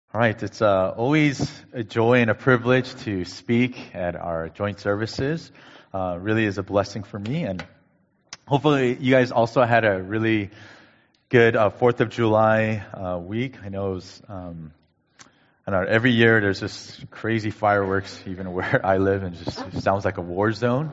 All right, it's always a joy and a privilege to speak at our joint services. Really is a blessing for me, and hopefully you guys also had a really good 4th of July week. I know it was, I don't know, every year there's just crazy fireworks, even where I live, and it sounds like a war zone.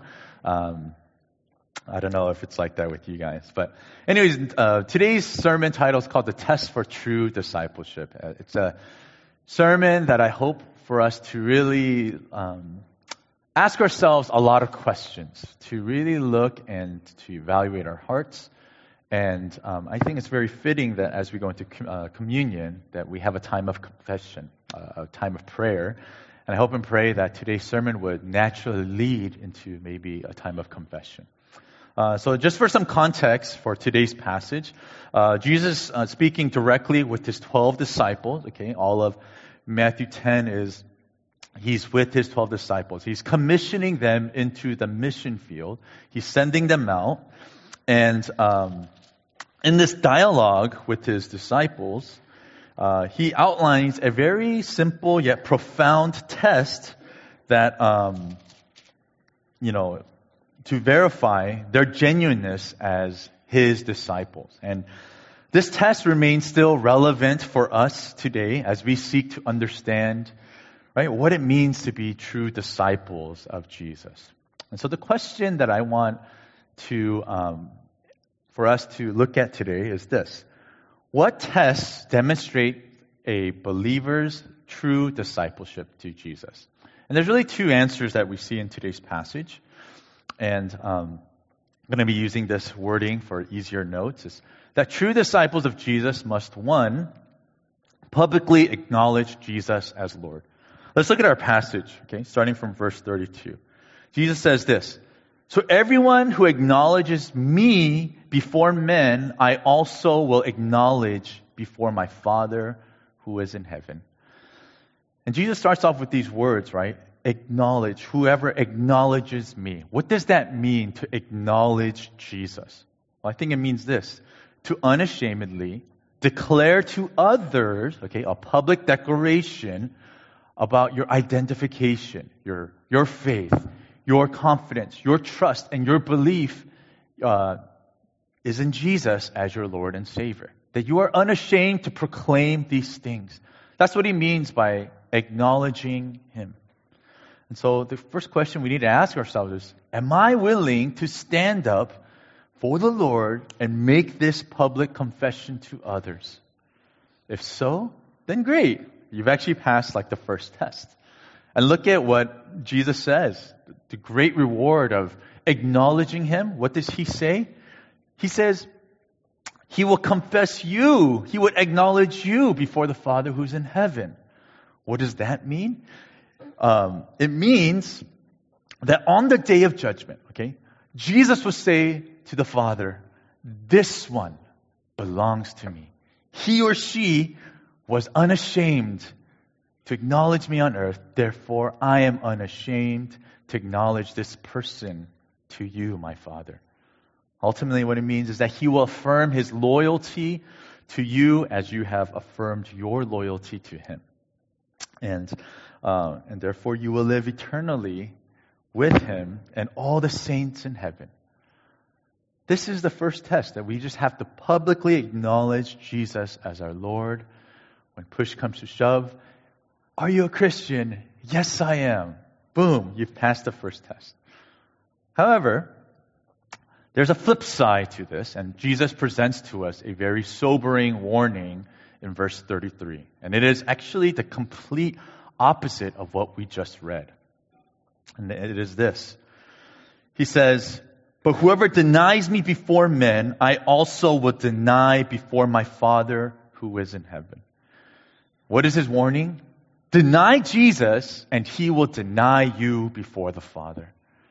I don't know if it's like that with you guys. But anyways, today's sermon title is called The Test for True Discipleship. It's a sermon that I hope for us to really ask ourselves a lot of questions, to really look and to evaluate our hearts. And I think it's very fitting that as we go into communion, that we have a time of confession, a time of prayer. And I hope and pray that today's sermon would naturally lead into maybe a time of confession. So just for some context for today's passage, Jesus speaking directly with his 12 disciples, okay, all of Matthew 10 is he's with his 12 disciples. He's commissioning them into the mission field. He's sending them out. And in this dialogue with his disciples, he outlines a very simple yet profound test that, to verify their genuineness as his disciples. And this test remains still relevant for us today as we seek to understand, right, what it means to be true disciples of Jesus. And so the question that I want to, for us to look at today is this: what tests demonstrate a believer's true discipleship to Jesus? And there's really two answers that we see in today's passage. And I'm going to be using this wording for easier notes. Is that true disciples of Jesus must, one, publicly acknowledge Jesus as Lord. Let's look at our passage, okay, starting from verse 32. Jesus says this: "So everyone who acknowledges me before men, I also will acknowledge before my Father who is in heaven." And Jesus starts off with these words, right? Acknowledge, whoever acknowledges me. What does that mean to acknowledge Jesus? Well, I think it means this: to unashamedly declare to others, okay, a public declaration about your identification, your faith, your confidence, your trust, and your belief is in Jesus as your Lord and Savior. That you are unashamed to proclaim these things. That's what he means by acknowledging him. And so the first question we need to ask ourselves is, am I willing to stand up for the Lord and make this public confession to others? If so, then great. You've actually passed like the first test. And look at what Jesus says. The great reward of acknowledging him. What does he say? He says, he will confess you. He would acknowledge you before the Father who's in heaven. What does that mean? It means that on the day of judgment, okay, Jesus will say to the Father, this one belongs to me. He or she was unashamed to acknowledge me on earth. Therefore, I am unashamed to acknowledge this person to you, my Father. Ultimately, what it means is that he will affirm his loyalty to you as you have affirmed your loyalty to him. And therefore you will live eternally with him and all the saints in heaven. This is the first test, that we just have to publicly acknowledge Jesus as our Lord. When push comes to shove, are you a Christian? Yes, I am. Boom, you've passed the first test. However, there's a flip side to this, and Jesus presents to us a very sobering warning in verse 33. And it is actually the complete opposite of what we just read. And it is this. He says, "But whoever denies me before men, I also will deny before my Father who is in heaven." What is his warning? Deny Jesus, and he will deny you before the Father.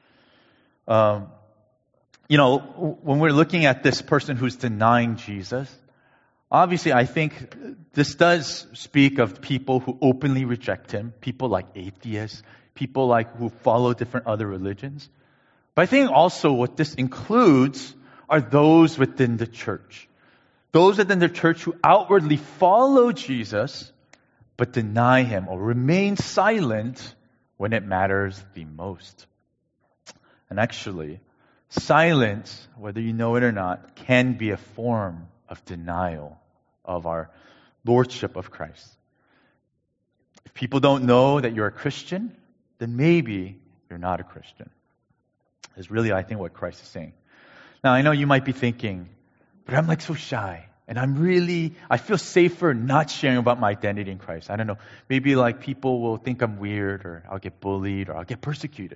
When we're looking at this person who's denying Jesus, obviously, I think this does speak of people who openly reject him, people like atheists, people like who follow different other religions. But I think also what this includes are those within the church. Those within the church who outwardly follow Jesus, but deny him or remain silent when it matters the most. And actually, silence, whether you know it or not, can be a form of denial of our lordship of Christ. If people don't know that you're a Christian, then maybe you're not a Christian. Is really, I think, what Christ is saying. Now, I know you might be thinking, but I'm like so shy. And I feel safer not sharing about my identity in Christ. I don't know. Maybe like people will think I'm weird, or I'll get bullied, or I'll get persecuted.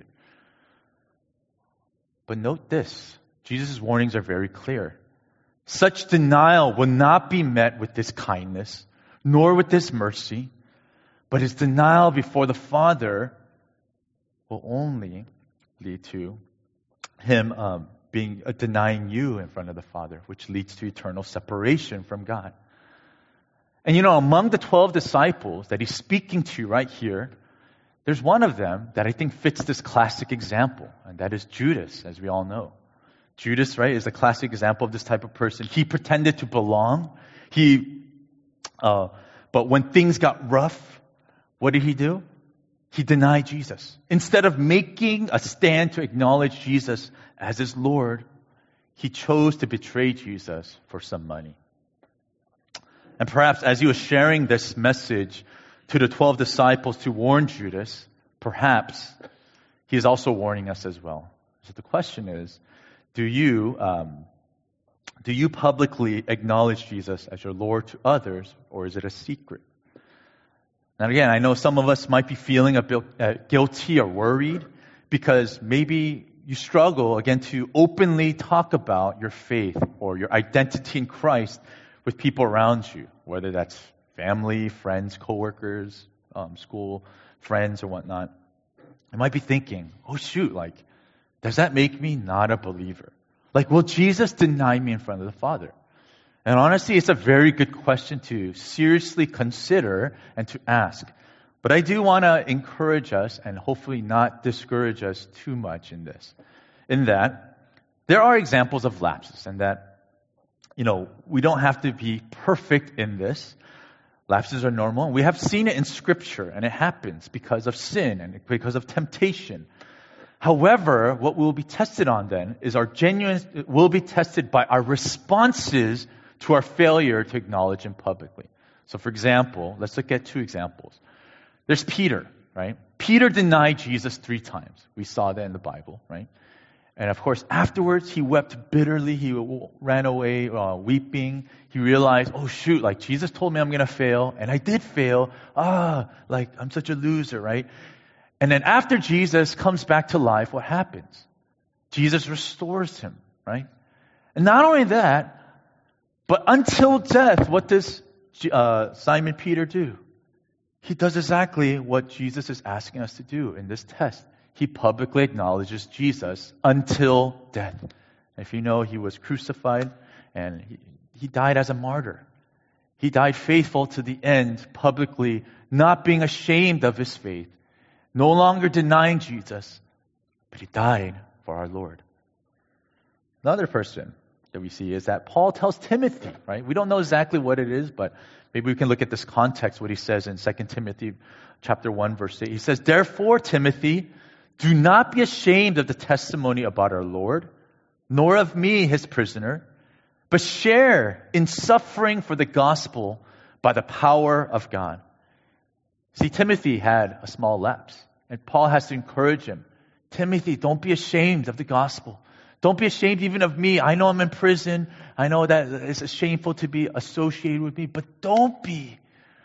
But note this. Jesus' warnings are very clear. Such denial will not be met with this kindness, nor with this mercy, but his denial before the Father will only lead to him denying you in front of the Father, which leads to eternal separation from God. And among the 12 disciples that he's speaking to right here, there's one of them that I think fits this classic example, and that is Judas, as we all know. Judas, right, is a classic example of this type of person. He pretended to belong. But when things got rough, what did he do? He denied Jesus. Instead of making a stand to acknowledge Jesus as his Lord, he chose to betray Jesus for some money. And perhaps as he was sharing this message to the 12 disciples to warn Judas, perhaps he is also warning us as well. So the question is, do you publicly acknowledge Jesus as your Lord to others, or is it a secret? Now again, I know some of us might be feeling a bit guilty or worried because maybe you struggle, again, to openly talk about your faith or your identity in Christ with people around you, whether that's family, friends, coworkers, school friends, or whatnot. You might be thinking, oh shoot, does that make me not a believer? Will Jesus deny me in front of the Father? And honestly, it's a very good question to seriously consider and to ask. But I do want to encourage us and hopefully not discourage us too much in this. In that, there are examples of lapses, and that, we don't have to be perfect in this. Lapses are normal. We have seen it in Scripture, and it happens because of sin and because of temptation. However, what we'll be tested on then is we'll be tested by our responses to our failure to acknowledge him publicly. So for example, let's look at two examples. There's Peter, right? Peter denied Jesus 3 times. We saw that in the Bible, right? And of course, afterwards, he wept bitterly. He ran away weeping. He realized, oh shoot, Jesus told me I'm going to fail, and I did fail. I'm such a loser, right? And then after Jesus comes back to life, what happens? Jesus restores him, right? And not only that, but until death, what does Simon Peter do? He does exactly what Jesus is asking us to do in this test. He publicly acknowledges Jesus until death. If you know, he was crucified and he died as a martyr. He died faithful to the end, publicly, not being ashamed of his faith, no longer denying Jesus, but he died for our Lord. Another person that we see is that Paul tells Timothy, right? We don't know exactly what it is, but maybe we can look at this context, what he says in 2 Timothy chapter 1, verse 8. He says, therefore, Timothy, do not be ashamed of the testimony about our Lord, nor of me, his prisoner, but share in suffering for the gospel by the power of God. See, Timothy had a small lapse, and Paul has to encourage him. Timothy, don't be ashamed of the gospel. Don't be ashamed even of me. I know I'm in prison. I know that it's shameful to be associated with me, but don't be.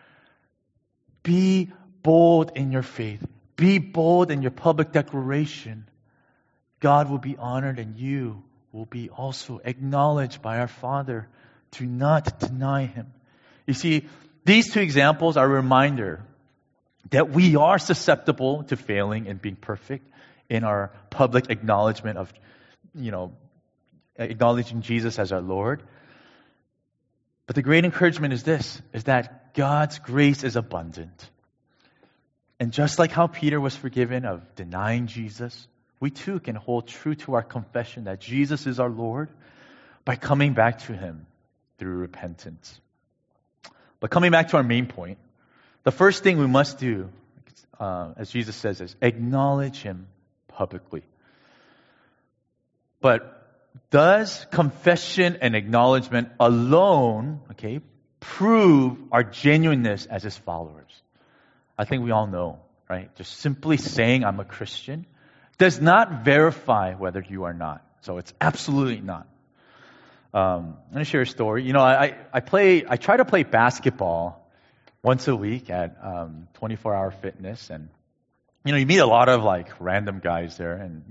Be bold in your faith. Be bold in your public declaration. God will be honored and you will be also acknowledged by our Father. Do not deny him. You see, these two examples are a reminder that we are susceptible to failing and being perfect in our public acknowledgement of, acknowledging Jesus as our Lord. But the great encouragement is this, is that God's grace is abundant. And just like how Peter was forgiven of denying Jesus, we too can hold true to our confession that Jesus is our Lord by coming back to him through repentance. But coming back to our main point, The first thing we must do, as Jesus says, is acknowledge Him publicly. But does confession and acknowledgement alone, prove our genuineness as His followers? I think we all know, right? Just simply saying I'm a Christian does not verify whether you are not. So it's absolutely not. I'm going to share a story. I try to play basketball once a week at 24 Hour Fitness, and you meet a lot of random guys there, and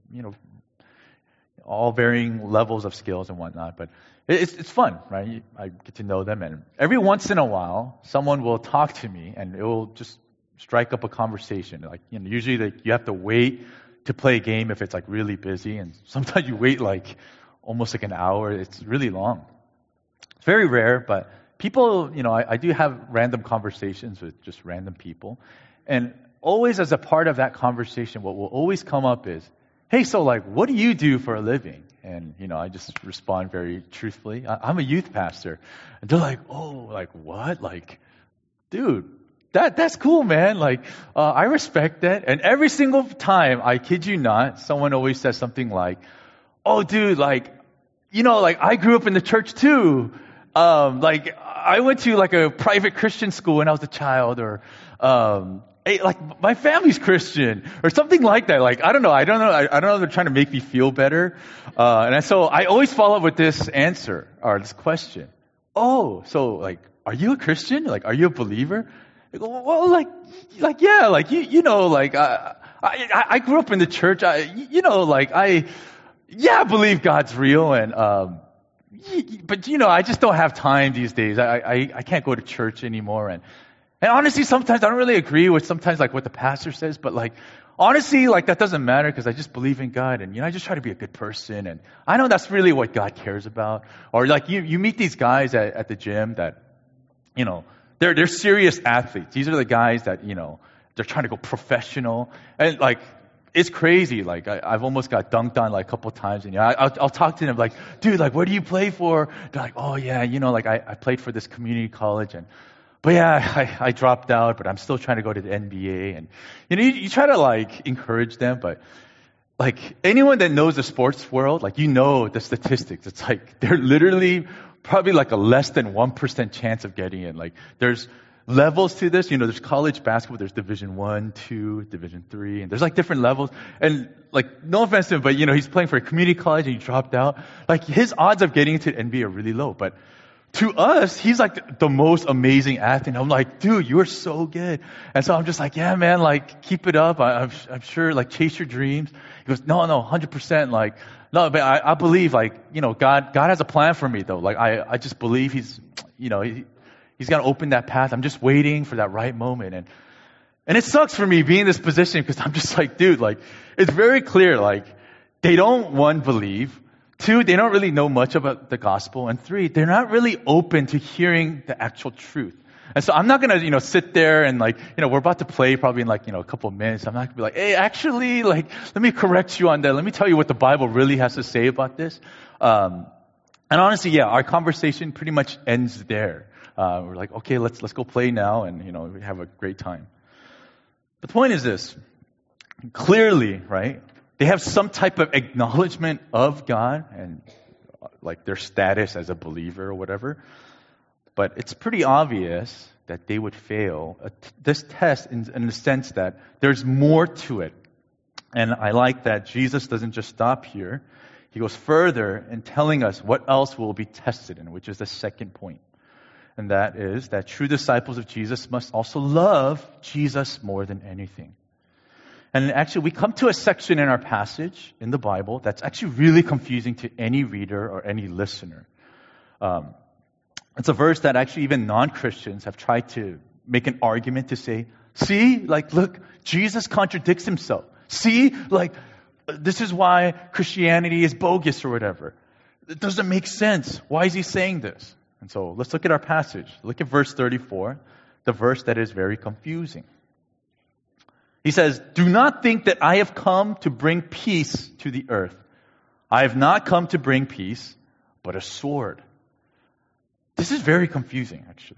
all varying levels of skills and whatnot. But it's fun, right? I get to know them, and every once in a while, someone will talk to me, and it will just strike up a conversation. Usually you have to wait to play a game if it's really busy, and sometimes you wait almost an hour. It's really long. It's very rare, but people, I do have random conversations with just random people. And always as a part of that conversation, what will always come up is, hey, so what do you do for a living? And, I just respond very truthfully. I'm a youth pastor. And they're like, oh, what? Dude, that's cool, man. I respect that. And every single time, I kid you not, someone always says something like, oh, dude, I grew up in the church too. I went to a private Christian school when I was a child, or my family's Christian, or something like that. I don't know. I don't know if they're trying to make me feel better. And so I always follow up with this answer, or this question. Oh, so are you a Christian? Are you a believer? I go, well, yeah, I grew up in the church. I believe God's real, and but I just don't have time these days. I can't go to church anymore, and honestly, sometimes I don't really agree with what the pastor says, but honestly, that doesn't matter because I just believe in God, and I just try to be a good person, and I know that's really what God cares about. Or you meet these guys at the gym that they're serious athletes. These are the guys that they're trying to go professional, and it's crazy. I've almost got dunked on a couple times, and I'll talk to them dude, where do you play for? They're like, oh yeah, I played for this community college, but yeah, I dropped out, but I'm still trying to go to the NBA, and you try to encourage them, but anyone that knows the sports world, the statistics. It's they're literally probably a less than 1% chance of getting in. There's levels to this. There's college basketball, there's Division 1, 2, Division 3, and there's different levels. And no offense to him, but he's playing for a community college and he dropped out. His odds of getting into the NBA are really low. But to us, he's the most amazing athlete. I'm dude, you are so good. And so I'm just yeah, man, keep it up. I'm sure, chase your dreams. He goes, no, 100%. No, but I believe, God has a plan for me, though. I just believe He's going to open that path. I'm just waiting for that right moment. And it sucks for me being in this position because I'm just dude, it's very clear, they don't, one, believe. Two, they don't really know much about the gospel. And three, they're not really open to hearing the actual truth. And so I'm not going to, sit there and we're about to play probably in a couple of minutes. I'm not going to be hey, actually, let me correct you on that. Let me tell you what the Bible really has to say about this. And honestly, yeah, our conversation pretty much ends there. We're okay, let's go play now, and we have a great time. The point is this: clearly, right? They have some type of acknowledgement of God and their status as a believer or whatever. But it's pretty obvious that they would fail this test in the sense that there's more to it. And I like that Jesus doesn't just stop here. He goes further in telling us what else will be tested in, which is the second point. And that is that true disciples of Jesus must also love Jesus more than anything. And actually, we come to a section in our passage in the Bible that's actually really confusing to any reader or any listener. It's a verse that actually even non-Christians have tried to make an argument to say, see, look, Jesus contradicts himself. See, this is why Christianity is bogus or whatever. It doesn't make sense. Why is he saying this? And so let's look at our passage. Look at verse 34, the verse that is very confusing. He says, do not think that I have come to bring peace to the earth. I have not come to bring peace, but a sword. This is very confusing, actually.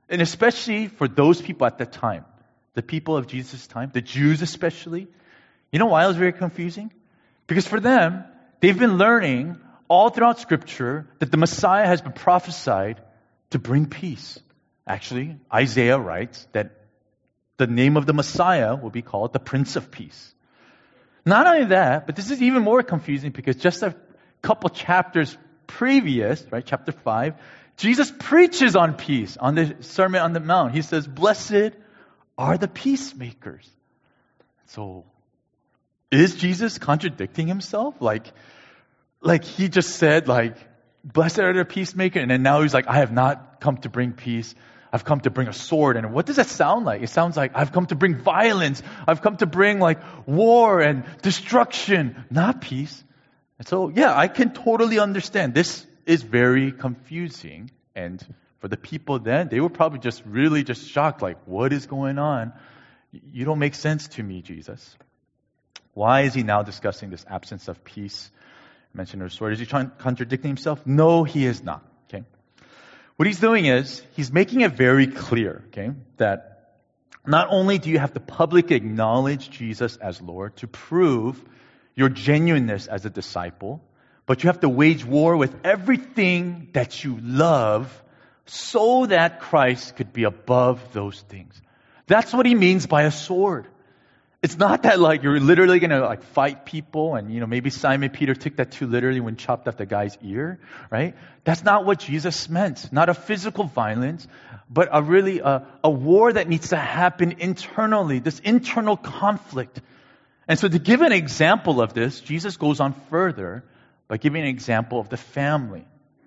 And especially for those people at that time, the people of Jesus' time, the Jews especially. You know why it was very confusing? Because for them, they've been learning all throughout Scripture that the Messiah has been prophesied to bring peace. Actually, Isaiah writes that the name of the Messiah will be called the Prince of Peace. Not only that, but this is even more confusing because just a couple chapters previous, right, chapter 5, Jesus preaches on peace on the Sermon on the Mount. He says, "Blessed are the peacemakers." So, is Jesus contradicting himself? Like he just said, "Blessed are the peacemakers," and then now he's like, "I have not come to bring peace. I've come to bring a sword." And what does that sound like? It sounds like I've come to bring violence. I've come to bring war and destruction, not peace. And so, yeah, I can totally understand. This is very confusing. And for the people then, they were probably just really shocked, what is going on? You don't make sense to me, Jesus. Why is he now discussing this absence of peace? I mentioned the sword. Is he contradicting himself? No, he is not. Okay. What he's doing is, he's making it very clear, okay, that not only do you have to publicly acknowledge Jesus as Lord to prove your genuineness as a disciple, but you have to wage war with everything that you love so that Christ could be above those things. That's what he means by a sword. It's not that you're literally going to fight people and, maybe Simon Peter took that too literally when chopped off the guy's ear, right? That's not what Jesus meant. Not a physical violence, but a war that needs to happen internally, this internal conflict. And so to give an example of this, Jesus goes on further by giving an example of the family.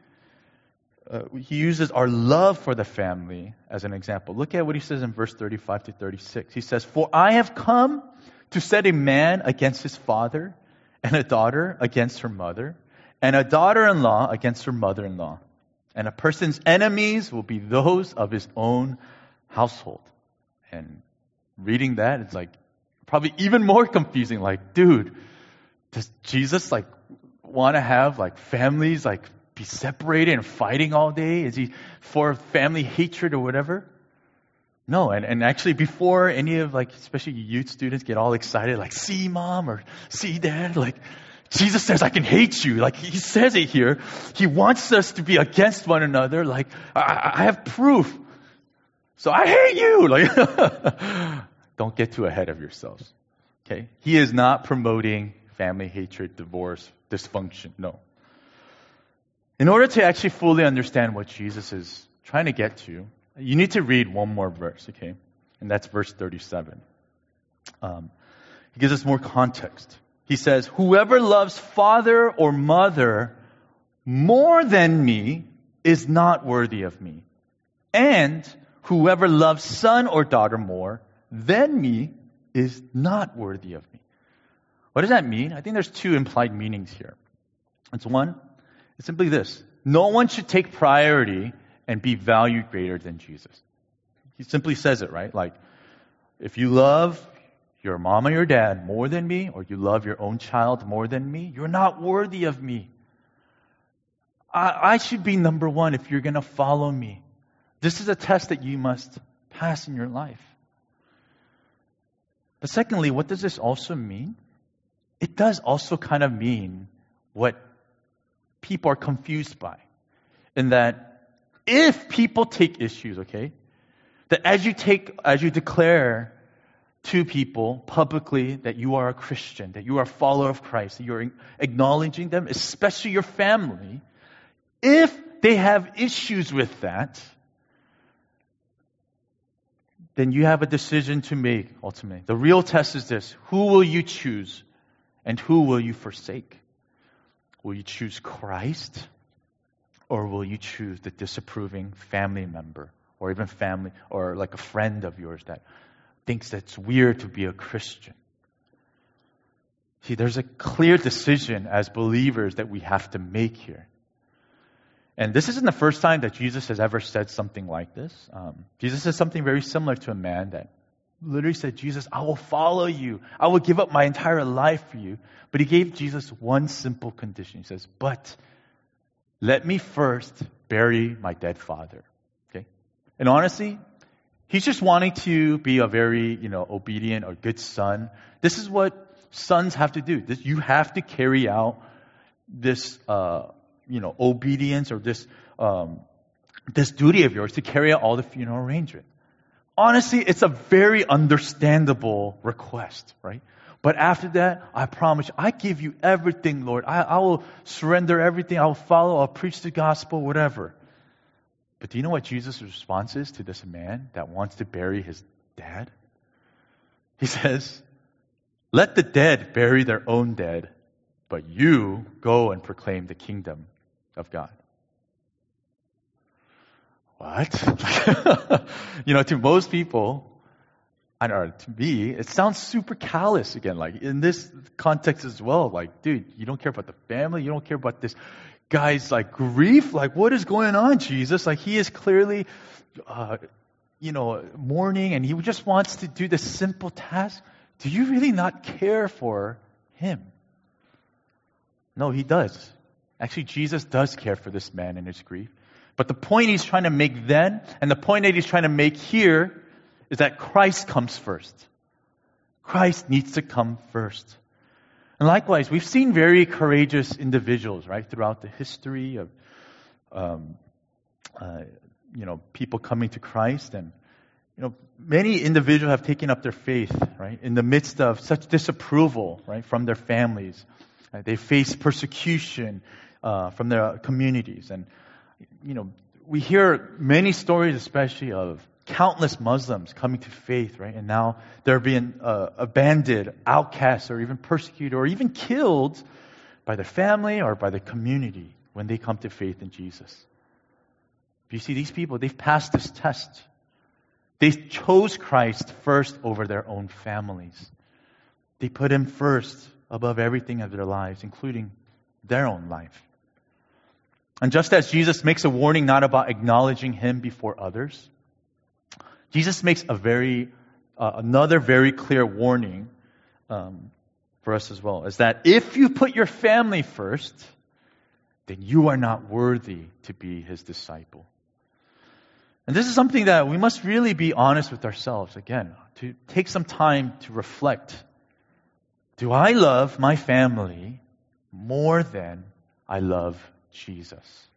He uses our love for the family as an example. Look at what he says in verse 35 to 36. He says, "For I have come to set a man against his father, and a daughter against her mother, and a daughter-in-law against her mother-in-law. And a person's enemies will be those of his own household." And reading that, it's probably even more confusing. Dude, does Jesus want to have families be separated and fighting all day? Is he for family hatred or whatever? No, and actually before any of especially youth students get all excited, "See mom" or "See dad," Jesus says, "I can hate you." He says it here. He wants us to be against one another. I have proof. So I hate you. Don't get too ahead of yourselves. Okay? He is not promoting family hatred, divorce, dysfunction. No. In order to actually fully understand what Jesus is trying to get to, you need to read one more verse, okay? And that's verse 37. He gives us more context. He says, "Whoever loves father or mother more than me is not worthy of me. And whoever loves son or daughter more than me is not worthy of me." What does that mean? I think there's two implied meanings here. It's one, it's simply this: no one should take priority and be valued greater than Jesus. He simply says it, right? If you love your mom or your dad more than me, or you love your own child more than me, you're not worthy of me. I should be number one if you're going to follow me. This is a test that you must pass in your life. But secondly, what does this also mean? It does also kind of mean what people are confused by. In that if people take issues, okay, that as you declare to people publicly that you are a Christian, that you are a follower of Christ, that you're acknowledging them, especially your family, if they have issues with that, then you have a decision to make ultimately. The real test is this: who will you choose and who will you forsake? Will you choose Christ, or will you choose the disapproving family member, or even family, or a friend of yours that thinks that it's weird to be a Christian? See, there's a clear decision as believers that we have to make here. And this isn't the first time that Jesus has ever said something like this. Jesus said something very similar to a man that literally said, "Jesus, I will follow you. I will give up my entire life for you." But he gave Jesus one simple condition. He says, "But let me first bury my dead father." Okay? And honestly, he's just wanting to be a very, obedient or good son. This is what sons have to do. You have to carry out this, obedience or this duty of yours to carry out all the funeral arrangement. Honestly, it's a very understandable request, right? But after that, I promise you, I give you everything, Lord. I will surrender everything. I will follow. I'll preach the gospel, whatever. But do you know what Jesus' response is to this man that wants to bury his dad? He says, let the dead bury their own dead, but you go and proclaim the kingdom of God. What? To most people, I don't know, to me, it sounds super callous again. Like in this context as well, like, dude, you don't care about the family, you don't care about this guy's like grief. Like, what is going on, Jesus? Like, he is clearly, mourning, and he just wants to do this simple task. Do you really not care for him? No, he does. Actually, Jesus does care for this man in his grief. But the point he's trying to make then, and the point that he's trying to make here, is that Christ comes first. Christ needs to come first. And likewise, we've seen very courageous individuals, right, throughout the history of, people coming to Christ. And, many individuals have taken up their faith, right, in the midst of such disapproval, right, from their families. Right? They face persecution from their communities. And, we hear many stories, especially of countless Muslims coming to faith, right? And now they're being abandoned, outcast, or even persecuted, or even killed by their family or by the community when they come to faith in Jesus. You see, these people, they've passed this test. They chose Christ first over their own families. They put Him first above everything of their lives, including their own life. And just as Jesus makes a warning not about acknowledging Him before others, Jesus makes another very clear warning for us as well, is that if you put your family first, then you are not worthy to be His disciple. And this is something that we must really be honest with ourselves, again, to take some time to reflect. Do I love my family more than I love Jesus?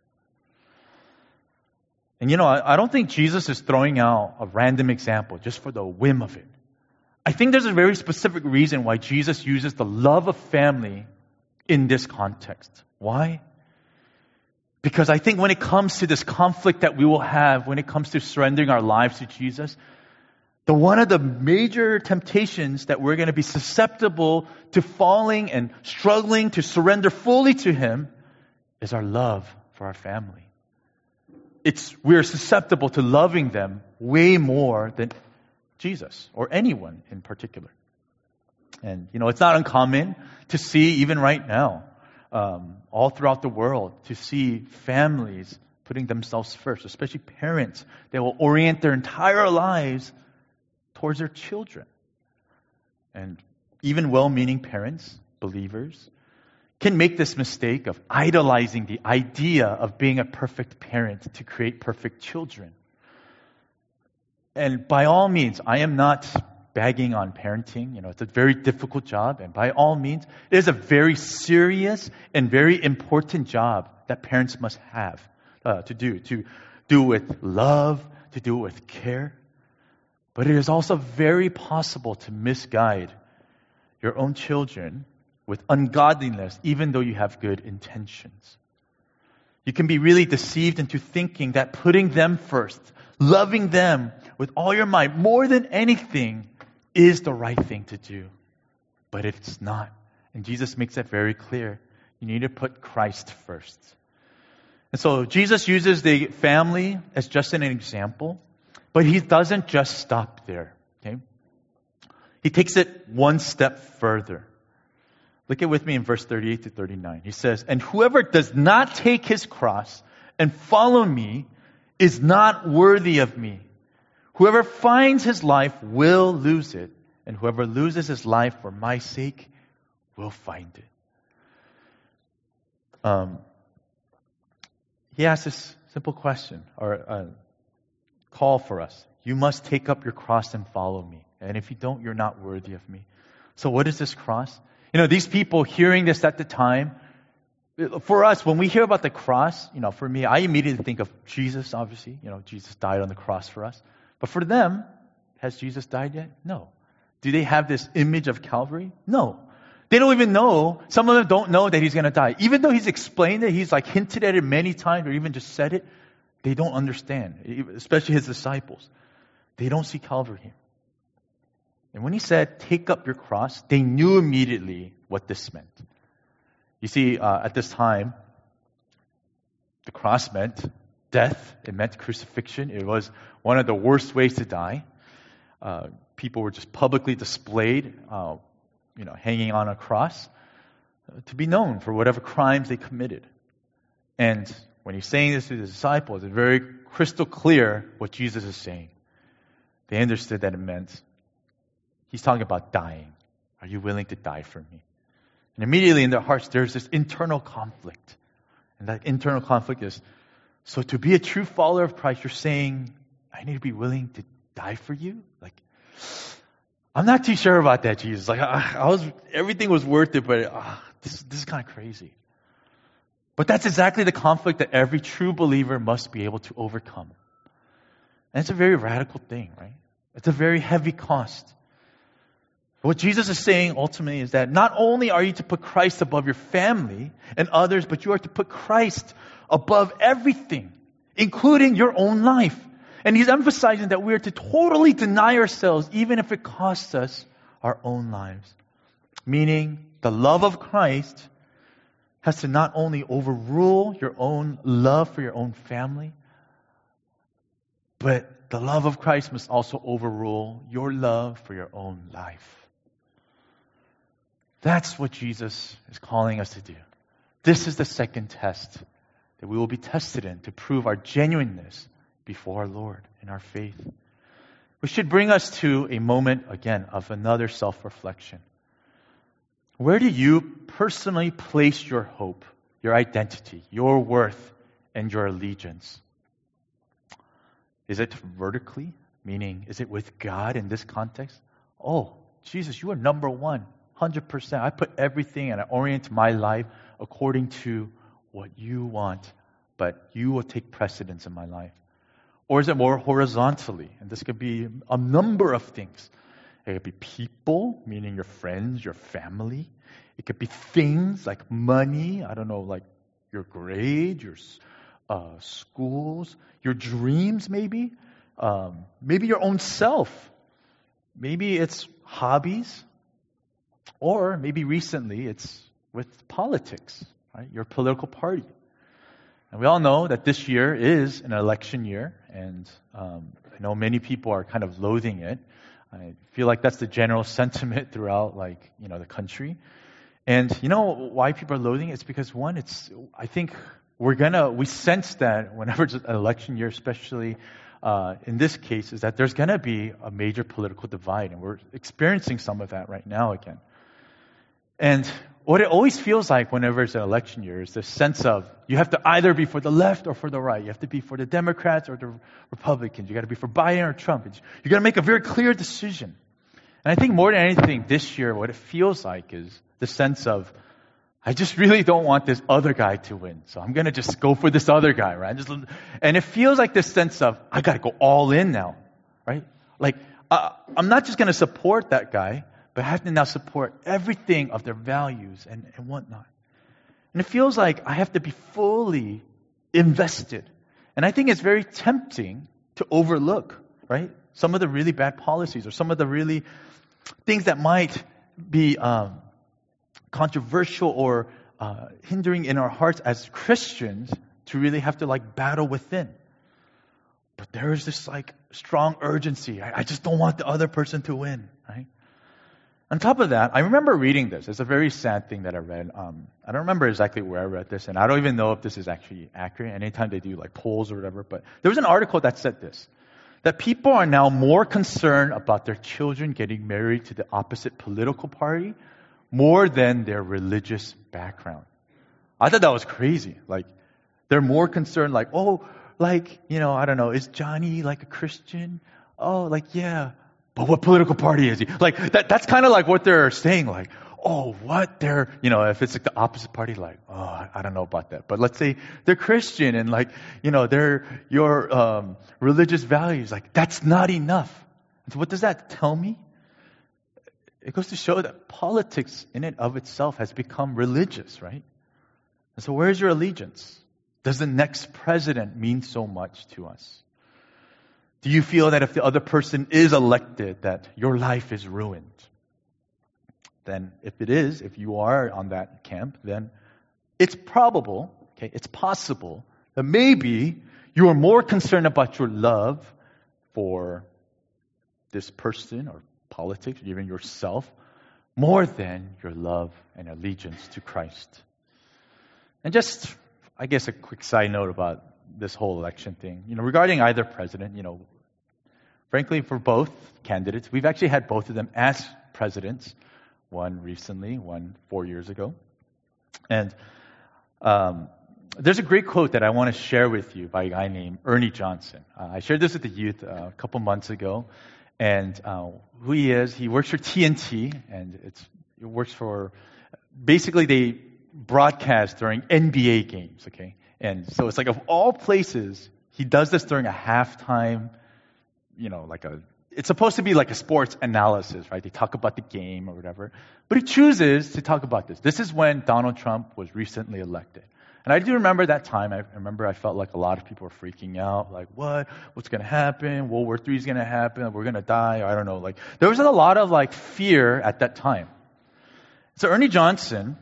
And I don't think Jesus is throwing out a random example just for the whim of it. I think there's a very specific reason why Jesus uses the love of family in this context. Why? Because I think when it comes to this conflict that we will have, when it comes to surrendering our lives to Jesus, one of the major temptations that we're going to be susceptible to falling and struggling to surrender fully to Him is our love for our family. We're susceptible to loving them way more than Jesus or anyone in particular. And, it's not uncommon to see, even right now, all throughout the world, to see families putting themselves first, especially parents. They will orient their entire lives towards their children. And even well-meaning parents, believers, can make this mistake of idolizing the idea of being a perfect parent to create perfect children. And by all means, I am not bagging on parenting. It's a very difficult job. And by all means, it is a very serious and very important job that parents must have to do with love, to do with care. But it is also very possible to misguide your own children with ungodliness, even though you have good intentions. You can be really deceived into thinking that putting them first, loving them with all your might, more than anything, is the right thing to do. But it's not. And Jesus makes that very clear. You need to put Christ first. And so Jesus uses the family as just an example, but He doesn't just stop there. Okay? He takes it one step further. Look at with me in verse 38 to 39. He says, "And whoever does not take his cross and follow me is not worthy of me. Whoever finds his life will lose it, and whoever loses his life for my sake will find it." He asks this simple question, or call for us. You must take up your cross and follow me. And if you don't, you're not worthy of me. So what is this cross? These people hearing this at the time, for us, when we hear about the cross, for me, I immediately think of Jesus, obviously. Jesus died on the cross for us. But for them, has Jesus died yet? No. Do they have this image of Calvary? No. They don't even know. Some of them don't know that he's going to die. Even though he's explained it, he's hinted at it many times or even just said it, they don't understand, especially his disciples. They don't see Calvary. And when he said, take up your cross, they knew immediately what this meant. You see, at this time, the cross meant death. It meant crucifixion. It was one of the worst ways to die. People were just publicly displayed, hanging on a cross to be known for whatever crimes they committed. And when he's saying this to the disciples, it's very crystal clear what Jesus is saying. They understood that it meant he's talking about dying. Are you willing to die for me? And immediately in their hearts, there's this internal conflict. And that internal conflict is, so to be a true follower of Christ, you're saying, I need to be willing to die for you? I'm not too sure about that, Jesus. Everything was worth it, but this is kind of crazy. But that's exactly the conflict that every true believer must be able to overcome. And it's a very radical thing, right? It's a very heavy cost. What Jesus is saying ultimately is that not only are you to put Christ above your family and others, but you are to put Christ above everything, including your own life. And he's emphasizing that we are to totally deny ourselves, even if it costs us our own lives. Meaning, the love of Christ has to not only overrule your own love for your own family, but the love of Christ must also overrule your love for your own life. That's what Jesus is calling us to do. This is the second test that we will be tested in to prove our genuineness before our Lord in our faith. Which should bring us to a moment, again, of another self-reflection. Where do you personally place your hope, your identity, your worth, and your allegiance? Is it vertically? Meaning, is it with God in this context? Oh, Jesus, you are number one, 100%. I put everything and I orient my life according to what you want, but you will take precedence in my life. Or is it more horizontally? And this could be a number of things. It could be people, meaning your friends, your family. It could be things like money, like your grades, your schools, your dreams maybe. Maybe your own self. Maybe it's hobbies. Or maybe recently it's with politics, right? Your political party. And we all know that this year is an election year, and I know many people are kind of loathing it. I feel like that's the general sentiment throughout, the country. And you know why people are loathing it? It's because I think we sense that whenever it's an election year, especially in this case, is that there's gonna be a major political divide, and we're experiencing some of that right now again. And what it always feels like whenever it's an election year is this sense of you have to either be for the left or for the right. You have to be for the Democrats or the Republicans. You got to be for Biden or Trump. You got to make a very clear decision. And I think more than anything this year, what it feels like is the sense of I just really don't want this other guy to win, so I'm going to just go for this other guy, right? And it feels like this sense of I got to go all in now, right? I'm not just going to support that guy, but I have to now support everything of their values and whatnot. And it feels like I have to be fully invested. And I think it's very tempting to overlook, right? Some of the really bad policies or some of the really things that might be controversial or hindering in our hearts as Christians to really have to battle within. But there is this strong urgency. I just don't want the other person to win, right? On top of that, I remember reading this. It's a very sad thing that I read. I don't remember exactly where I read this, and I don't even know if this is actually accurate. Anytime they do polls or whatever, but there was an article that said this, that people are now more concerned about their children getting married to the opposite political party more than their religious background. I thought that was crazy. They're more concerned, like, I don't know, is Johnny like a Christian? Oh, like, yeah. But what political party is he? Like, that's kind of like what they're saying, like, oh, what? They're, if it's like the opposite party, like, oh, I don't know about that. But let's say they're Christian and like, they're your religious values. Like, that's not enough. And so what does that tell me? It goes to show that politics in and of itself has become religious, right? And so where's your allegiance? Does the next president mean so much to us? Do you feel that if the other person is elected, that your life is ruined? Then if you are on that camp, then it's probable, it's possible that maybe you are more concerned about your love for this person or politics, or even yourself, more than your love and allegiance to Christ. And just, I guess, a quick side note about this whole election thing. Regarding either president, frankly, for both candidates, we've actually had both of them as presidents. One recently, one 4 years ago. And there's a great quote that I want to share with you by a guy named Ernie Johnson. I shared this with the youth a couple months ago. And who he is, he works for TNT, and it works for, basically they broadcast during NBA games, okay? And so it's like, of all places, he does this during a halftime, it's supposed to be like a sports analysis, right? They talk about the game or whatever. But he chooses to talk about this. This is when Donald Trump was recently elected. And I do remember that time. I remember I felt like a lot of people were freaking out. Like, what? What's going to happen? World War III is going to happen. We're going to die. I don't know. Like, there was a lot of like fear at that time. So Ernie Johnson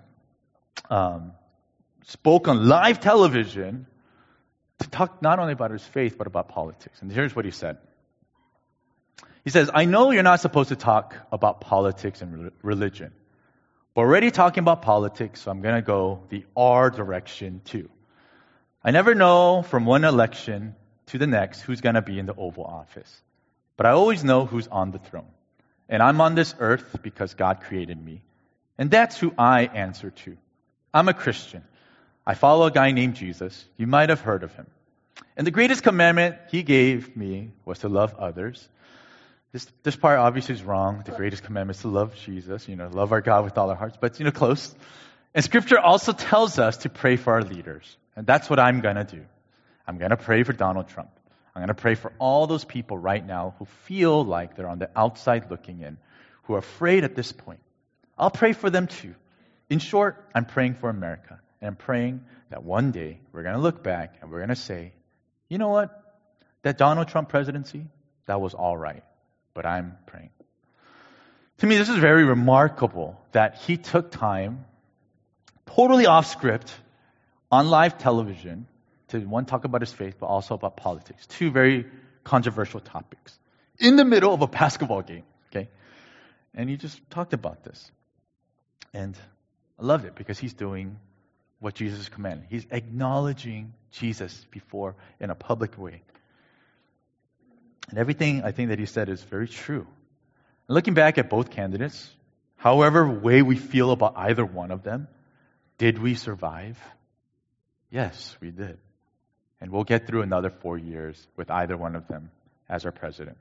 spoke on live television to talk not only about his faith, but about politics. And here's what he said. He says, I know you're not supposed to talk about politics and religion. We're already talking about politics, so I'm going to go the R direction too. I never know from one election to the next who's going to be in the Oval Office. But I always know who's on the throne. And I'm on this earth because God created me. And that's who I answer to. I'm a Christian. I follow a guy named Jesus. You might have heard of him. And the greatest commandment he gave me was to love others. This part obviously is wrong. The greatest commandment is to love Jesus, love our God with all our hearts, but, close. And Scripture also tells us to pray for our leaders. And that's what I'm going to do. I'm going to pray for Donald Trump. I'm going to pray for all those people right now who feel like they're on the outside looking in, who are afraid at this point. I'll pray for them too. In short, I'm praying for America. And I'm praying that one day we're going to look back and we're going to say, you know what? That Donald Trump presidency, that was all right. But I'm praying. To me, this is very remarkable that he took time, totally off script, on live television, to one, talk about his faith, but also about politics. Two very controversial topics. In the middle of a basketball game, okay? And he just talked about this. And I loved it because he's doing what Jesus commanded. He's acknowledging Jesus before in a public way. And everything I think that he said is very true. And looking back at both candidates, however way we feel about either one of them, did we survive? Yes, we did. And we'll get through another 4 years with either one of them as our president.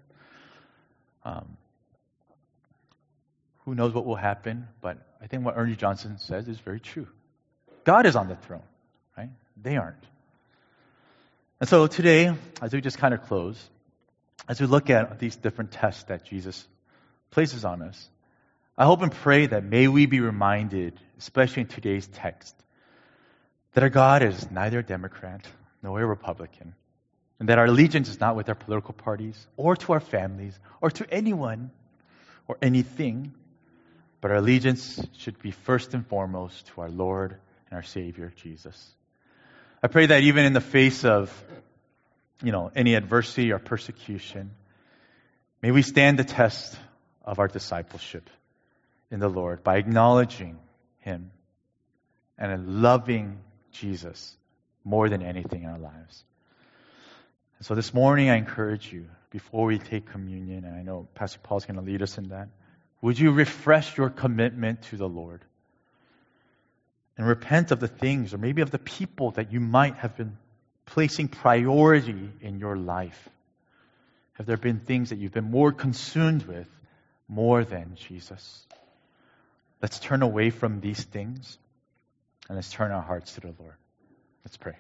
Who knows what will happen, but I think what Ernie Johnson says is very true. God is on the throne, right? They aren't. And so today, as we just kind of close, as we look at these different tests that Jesus places on us, I hope and pray that may we be reminded, especially in today's text, that our God is neither a Democrat nor a Republican, and that our allegiance is not with our political parties or to our families or to anyone or anything, but our allegiance should be first and foremost to our Lord and our Savior, Jesus. I pray that even in the face of any adversity or persecution, may we stand the test of our discipleship in the Lord by acknowledging Him and loving Jesus more than anything in our lives. And so this morning I encourage you, before we take communion, and I know Pastor Paul's going to lead us in that, would you refresh your commitment to the Lord and repent of the things or maybe of the people that you might have been placing priority in your life? Have there been things that you've been more consumed with more than Jesus? Let's turn away from these things and let's turn our hearts to the Lord. Let's pray.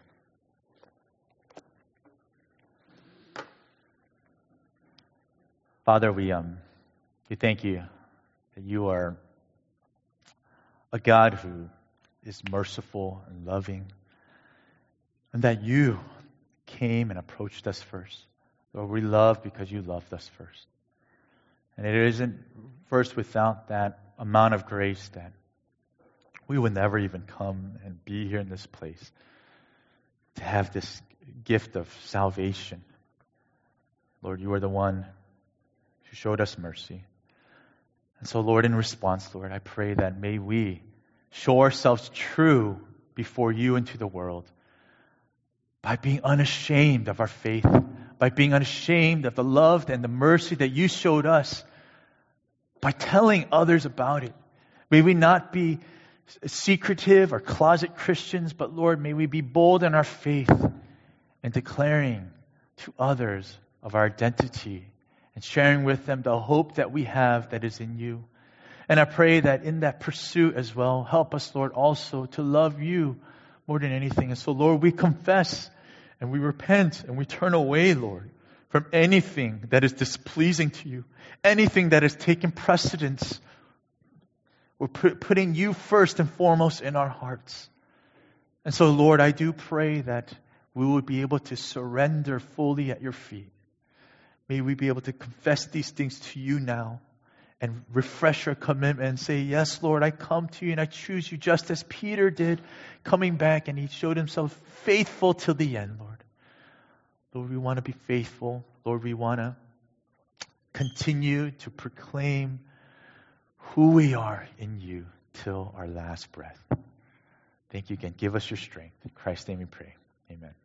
Father, we thank you that you are a God who is merciful and loving, and that you came and approached us first. Lord, we love because you loved us first. And it isn't first without that amount of grace that we would never even come and be here in this place to have this gift of salvation. Lord, you are the one who showed us mercy. And so, Lord, in response, Lord, I pray that may we show ourselves true before you and to the world by being unashamed of our faith, by being unashamed of the love and the mercy that you showed us, by telling others about it. May we not be secretive or closet Christians, but Lord, may we be bold in our faith and declaring to others of our identity and sharing with them the hope that we have that is in you. And I pray that in that pursuit as well, help us, Lord, also to love you more than anything. And so, Lord, we confess and we repent and we turn away, Lord, from anything that is displeasing to you, anything that has taken precedence. We're putting you first and foremost in our hearts. And so, Lord, I do pray that we would be able to surrender fully at your feet. May we be able to confess these things to you now and refresh our commitment and say, yes, Lord, I come to you and I choose you just as Peter did, coming back, and he showed himself faithful till the end, Lord. Lord, we want to be faithful. Lord, we want to continue to proclaim who we are in you till our last breath. Thank you again. Give us your strength. In Christ's name we pray. Amen.